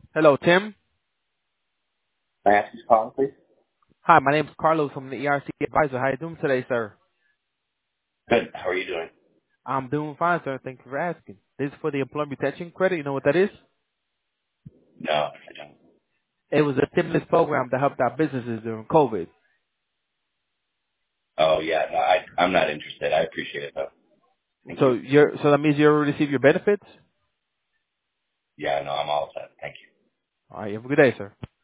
Hello, Tim. May I ask who's calling, please? Hi, my name is Carlos from the ERC Advisor. How you doing today, sir? Good. How are you doing? I'm doing fine, sir. Thank you for asking. This is for the Employment Protection Credit. You know what that is? No, I don't. It was a stimulus program that helped out businesses during COVID. Oh, yeah. No, I'm not interested. I appreciate it, though. Thank you. So that means you already received your benefits? Yeah, no, I'm all set. Thank you. All right, have a good day, sir.